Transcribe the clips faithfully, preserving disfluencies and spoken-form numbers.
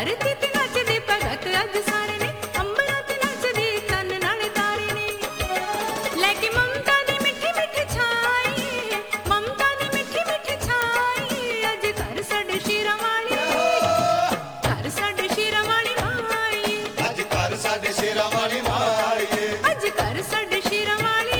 ਧਰਤੀ ਤੇ ਨੱਚਦੇ ਭਗਤ ਅੱਜ ਸਾਰੇ ਨੇ, ਅੰਬਰਾਂ ਤੇ ਨੱਚਦੇ ਚੰਨ ਨਾਲੇ ਤਾਰੇ ਨੇ। ਲੈ ਕੇ ਮਮਤਾ ਦੀ ਮਿੱਠੀ ਮਿੱਠੀ ਛਾਈ, ਮਮਤਾ ਦੀ ਮਿੱਠੀ ਮਿੱਠੀ ਛਾਈ, ਅੱਜ ਘਰ ਸਾਡੇ ਸ਼ੇਰਾਂ ਵਾਲੀ, ਘਰ ਸਾਡੇ ਸ਼ੇਰਾਂ ਵਾਲੀ ਮਾਈ, ਅੱਜ ਘਰ ਸਾਡੇ ਸ਼ੇਰਾਂ ਵਾਲੀ ਮਾਈ, ਅੱਜ ਘਰ ਸਾਡੇ ਸ਼ੇਰਾਂ ਵਾਲੀ ਮਾਈ।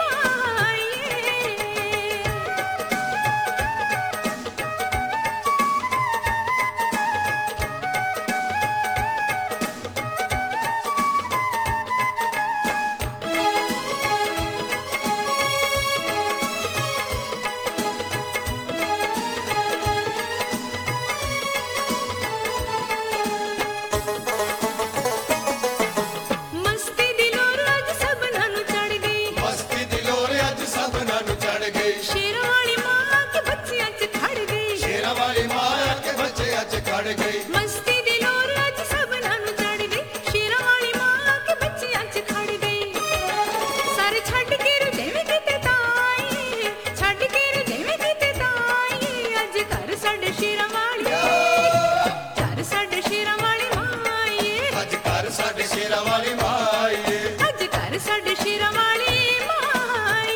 ਮਸਤੀ ਦੀ ਲੋਰ ਅੱਜ ਸਭਨਾਂ ਨੂੰ ਚੜ ਗਈ, ਮਸਤੀ ਦੀ ਲੋਰ ਅੱਜ ਸਭਨਾਂ ਨੂੰ ਚੜ ਗਈ, ਸ਼ੇਰਾਂ ਵਾਲੀ ਮਾਂ ਕੇ ਬੱਚਿਆਂ 'ਚ ਖੜ ਗਈ, ਸ਼ੇਰਾਂ ਵਾਲੀ ਮਾਂ ਆ ਕੇ ਬੱਚੇ ਅੱਜ ਖੜ ਗਈ। ਮਸਤੀ ਦੀ ਲੋਰ ਅੱਜ ਸਭਨਾਂ ਨੂੰ ਚੜ ਗਈ, ਸ਼ੇਰਾਂ ਵਾਲੀ ਮਾਂ ਕੇ ਬੱਚਿਆਂ 'ਚ ਖੜ ਗਈ। ਸਾਰੇ ਛੱਡ ਕੇ ਰੁਝੇਵੇਂ ਕਿਤੇ ਤਾਈ, ਛੱਡ ਕੇ ਰੁਝੇਵੇਂ ਕਿਤੇ ਤਾਈ, ਅੱਜ ਘਰ ਸਾਡੇ ਸ਼ੇਰਾਂ ਵਾਲੀ, ਘਰ ਸਾਡੇ ਸ਼ੇਰਾਂ ਵਾਲੀ ਮਾਈ, ਅੱਜ ਘਰ ਸਾਡੇ ਸ਼ੇਰਾਂ ਵਾਲੀ ਮਾਈ, ਅੱਜ ਘਰ ਸਾਡੇ ਸ਼ੇਰਾਂ ਵਾਲੀ ਮਾਈ।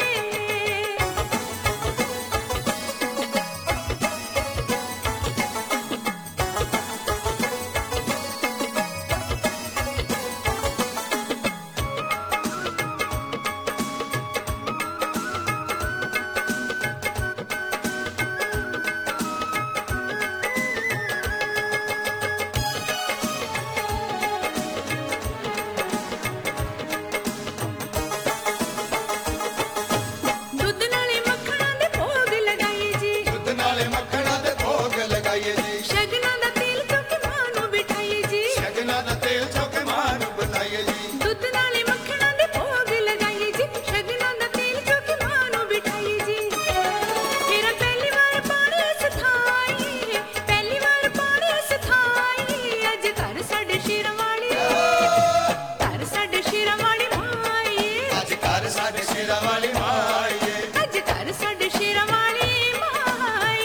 ਦੁੱਧ ਨਾਲੇ ਮੱਖਣਾਂ ਦੇ ਭੋਗ ਲਗਾਈਏ ਜੀ, ਦੁੱਧ ਨਾਲੇ ਮੱਖਣਾਂ ਦੇ ਭੋਗ ਲਗਾਈਏ ਜੀ, ਸ਼ਗਨਾਂ ਦਾ ਤੇਲ ਚੁੱਕ ਮਾਂ ਨੂੰ ਬਿਠਾਈਏ ਜੀ, ਸ਼ਗਨਾਂ ਦਾ ਤੇਲ ਚੁੱਕ ਮਾਂ ਨੂੰ ਬਤਾਈਏ ਜੀ। ਦੁੱਧ ਨਾਲੇ ਮੱਖਣਾਂ ਦੇ ਭੋਗ ਲਗਾਈਏ ਜੀ, ਸ਼ਗਨਾਂ ਦਾ ਤੇਲ ਚੁੱਕ ਮਾਂ ਨੂੰ ਬਿਠਾਈਏ ਜੀ। ਫੇਰ ਪਹਿਲੀ ਵਾਰ ਪਾਣੀ ਸਥਾਈ, ਪਹਿਲੀ ਵਾਰ ਪਾਣੀ ਸਥਾਈ, ਅੱਜ ਘਰ ਸਾਡੇ ਸ਼ੇਰਾਂ ਵਾਲੀ, ਘਰ ਸਾਡੇ ਸ਼ੇਰਾਂ ਵਾਲੀ ਮਾਈ, ਅੱਜ ਘਰ ਸਾਡੇ ਸ਼ੇਰਾਂ ਵਾਲੀ ਮਾਈ, ਅੱਜ ਘਰ ਸਾਡੇ ਸ਼ੇਰਾਂ ਵਾਲੀ ਮਾਈ।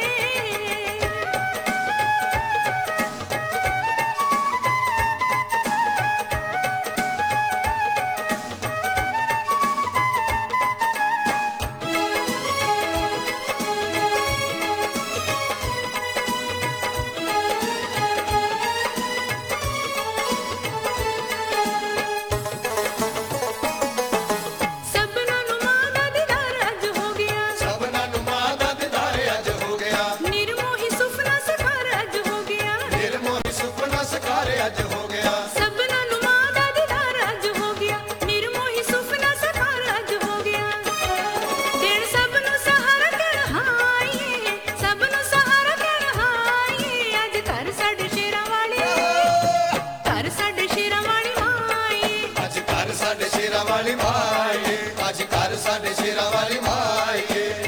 ਸਭਨਾਂ ਨੂੰ ਮਾਂ ਦਾ ਦੀਦਾਰ ਅੱਜ ਹੋ ਗਿਆ, ਸਭਨਾਂ ਨੂੰ ਮਾਂ ਦਾ ਦੀਦਾਰ ਅੱਜ ਹੋ ਗਿਆ, ਨਿਰਮੋਹੀ ਸੁਪਨਾ ਸਾਕਾਰ ਅੱਜ ਹੋ ਗਿਆ। ਨਿਰਮੋਹੀ ਸੁਪਨਾ ਸਾਕਾਰ ਅੱਜ ਹੋ ਗਿਆ। ਸਭਨਾਂ ਨੂੰ ਮਾਂ ਦਾ ਦੀਦਾਰ ਅੱਜ ਹੋ ਗਿਆ, ਨਿਰਮੋਹੀ ਸੁਪਨਾ ਸਾਕਾਰ ਅੱਜ ਹੋ ਗਿਆ। ਦੇਣ ਸਭ ਨੂੰ ਸਹਾਰਾ ਕਹਿਣ ਹਾਏ, ਸਭ ਨੂੰ ਸਹਾਰਾ ਕਹਿਣ ਹਾਏ, ਅੱਜ ਘਰ ਸਾਡੇ ਸ਼ੇਰਾਂ ਵਾਲੀ, ਘਰ ਸਾਡੇ ਸ਼ੇਰਾਂ ਵਾਲੀ ਮਾਈ, ਅੱਜ ਘਰ ਸਾਡੇ ਸ਼ੇਰਾਂ ਵਾਲੀ ਮਾਈ, ਅੱਜ ਘਰ ਸਾਡੇ ਸ਼ੇਰਾਂ ਵਾਲੀ ਮਾਈ,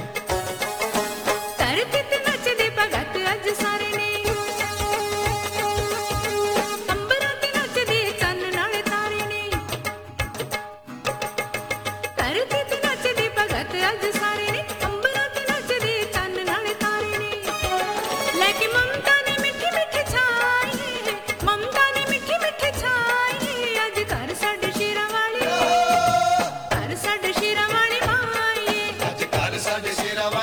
ਧਰਤੀ ਤੇ ਨੱਚਦੇ ਭਗਤ ਅੱਜ ਸਾਰੇ ਨੇ, ਅੰਬਰਾਂ ਤੇ ਨੱਚਦੇ ਚੰਨ ਨਾਲੇ ਤਾਰੇ ਨੇ। ਧਰਤੀ ਤੇ ਨੱਚਦੇ ਭਗਤ ਅੱਜ ਸਾਰੇ ਨੇ, ਅੰਬਰਾਂ ਤੇ ਨੱਚਦੇ ਚੰਨ ਨਾਲੇ ਤਾਰੇ ਨੇ। ਲੈ ਕੇ ਮਮਤਾ ਦੀ ਮਿੱਠੀ ਮਿੱਠੀ ਛਾਈ, ਮਮਤਾ ਦੀ ਮਿੱਠੀ ਮਿੱਠੀ ਛਾਈ, ਅੱਜ ਘਰ ਸਾਡੇ ਸ਼ੇਰਾਂ ਵਾਲੀ, ਘਰ ਸਾਡੇ ਸ਼ੇਰਾਂ ਵਾਲੀ ਮਾਈ, ਅੱਜ ਘਰ ਸਾਡੇ ਸ਼ੇਰਾਂ